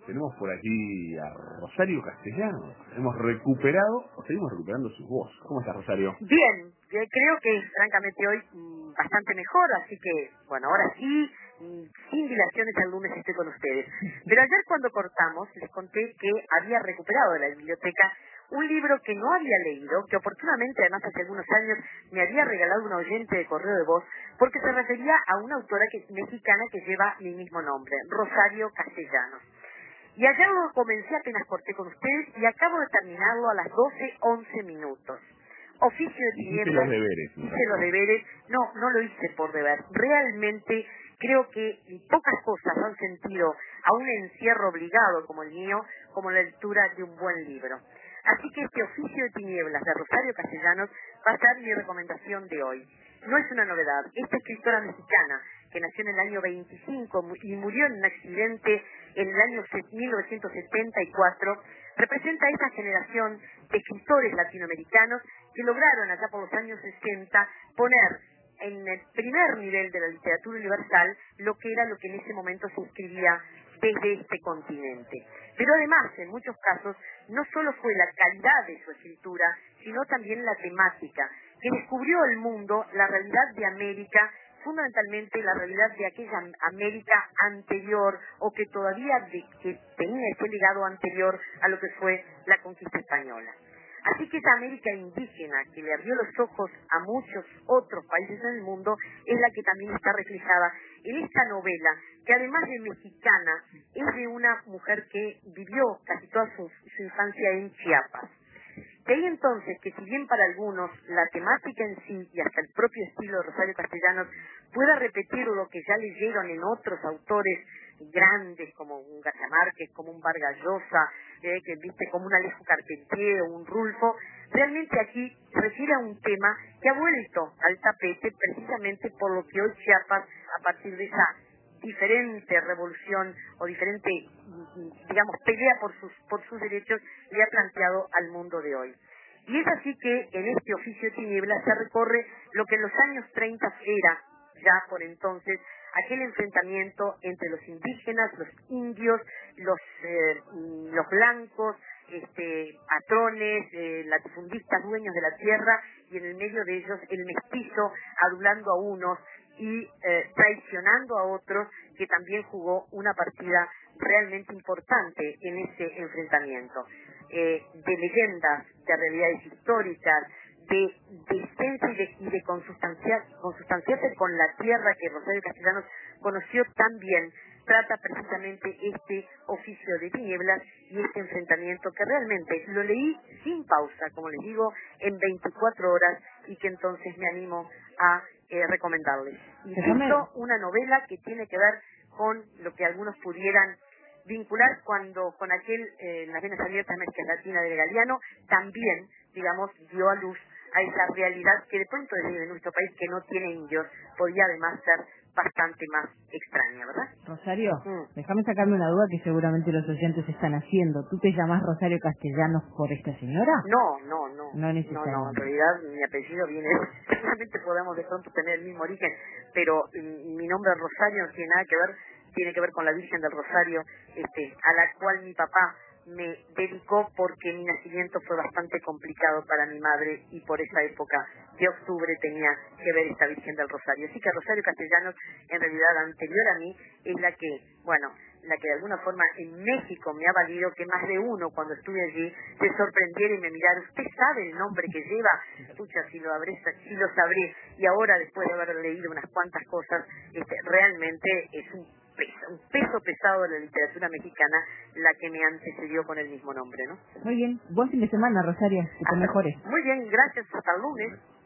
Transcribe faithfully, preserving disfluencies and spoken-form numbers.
Tenemos por aquí a Rosario Castellanos. Hemos recuperado, o seguimos recuperando su voz. ¿Cómo estás, Rosario? Bien, eh, creo que francamente hoy mm, bastante mejor, así que, bueno, ahora sí, mm, sin dilaciones el lunes estoy con ustedes. Pero ayer cuando cortamos les conté que había recuperado de la biblioteca un libro que no había leído, que oportunamente además hace algunos años me había regalado un oyente de correo de voz, porque se refería a una autora que, mexicana que lleva mi mismo nombre, Rosario Castellanos. Y ayer lo comencé, apenas corté con ustedes, y acabo de terminarlo a las doce once minutos. Oficio de Hiciste tinieblas, los deberes. hice los deberes, no, no lo hice por deber. Realmente creo que pocas cosas han sentido a un encierro obligado como el mío, como la lectura de un buen libro. Así que este Oficio de tinieblas de Rosario Castellanos va a ser mi recomendación de hoy. No es una novedad. Esta escritora mexicana, que nació en el año veinticinco y murió en un accidente en el año mil novecientos setenta y cuatro, representa a esa generación de escritores latinoamericanos que lograron allá por los años sesenta poner en el primer nivel de la literatura universal lo que era lo que en ese momento se escribía desde este continente. Pero además, en muchos casos, no solo fue la calidad de su escritura, sino también la temática, que descubrió el mundo, la realidad de América, fundamentalmente la realidad de aquella América anterior, o que todavía de, que tenía ese legado anterior a lo que fue la conquista española. Así que esa América indígena que le abrió los ojos a muchos otros países en el mundo es la que también está reflejada en esta novela, que además de mexicana, es de una mujer que vivió casi toda su, su infancia en Chiapas. De ahí entonces que si bien para algunos la temática en sí y hasta el propio estilo de Rosario Castellanos pueda repetir lo que ya leyeron en otros autores grandes como un García Márquez, como un Vargas Llosa, eh, que viste como un Alejo Carpentier o un Rulfo, realmente aquí se refiere a un tema que ha vuelto al tapete precisamente por lo que hoy Chiapas, a partir de esa diferente revolución o diferente, digamos, pelea por sus, por sus derechos, le ha planteado al mundo de hoy. Y es así que en este Oficio de tinieblas se recorre lo que en los años treinta era, ya por entonces, aquel enfrentamiento entre los indígenas, los indios, los, eh, los blancos, este, patrones, eh, latifundistas dueños de la tierra, y en el medio de ellos el mestizo adulando a unos y eh, traicionando a otros, que también jugó una partida realmente importante en ese enfrentamiento. Eh, de leyendas, de realidades históricas, de, de esencia y de, y de consustancia, consustanciarse con la tierra que Rosario Castellanos conoció tan bien, trata precisamente este Oficio de tinieblas y este enfrentamiento que realmente lo leí sin pausa, como les digo, en veinticuatro horas, y que entonces me animo a eh, recomendarles. Insisto, una novela que tiene que ver con lo que algunos pudieran vincular cuando con aquel eh, Las venas abiertas de América Latina de Galeano también, digamos, dio a luz a esa realidad que de pronto desde nuestro país, que no tiene indios, podría además ser bastante más extraña, ¿verdad? Rosario, Mm. déjame sacarme una duda que seguramente los oyentes están haciendo. ¿Tú te llamas Rosario Castellanos por esta señora? No, no, no, No no, no, en necesariamente. realidad mi apellido viene, seguramente podamos de pronto tener el mismo origen, pero mm, mi nombre Rosario no tiene nada que ver, tiene que ver con la Virgen del Rosario, este, a la cual mi papá me dedicó porque mi nacimiento fue bastante complicado para mi madre, y por esa época de octubre tenía que ver esta Virgen del Rosario. Así que Rosario Castellanos, en realidad anterior a mí, es la que, bueno, la que de alguna forma en México me ha valido que más de uno cuando estuve allí se sorprendiera y me mirara: ¿usted sabe el nombre que lleva? Escucha, si lo habré, si lo sabré. Y ahora, después de haber leído unas cuantas cosas, este, realmente es un peso, un peso pesado de la literatura mexicana la que me antecedió con el mismo nombre, ¿no? Muy bien. Buen fin de semana, Rosario. Que te Hasta- mejores. muy bien, gracias, hasta el lunes.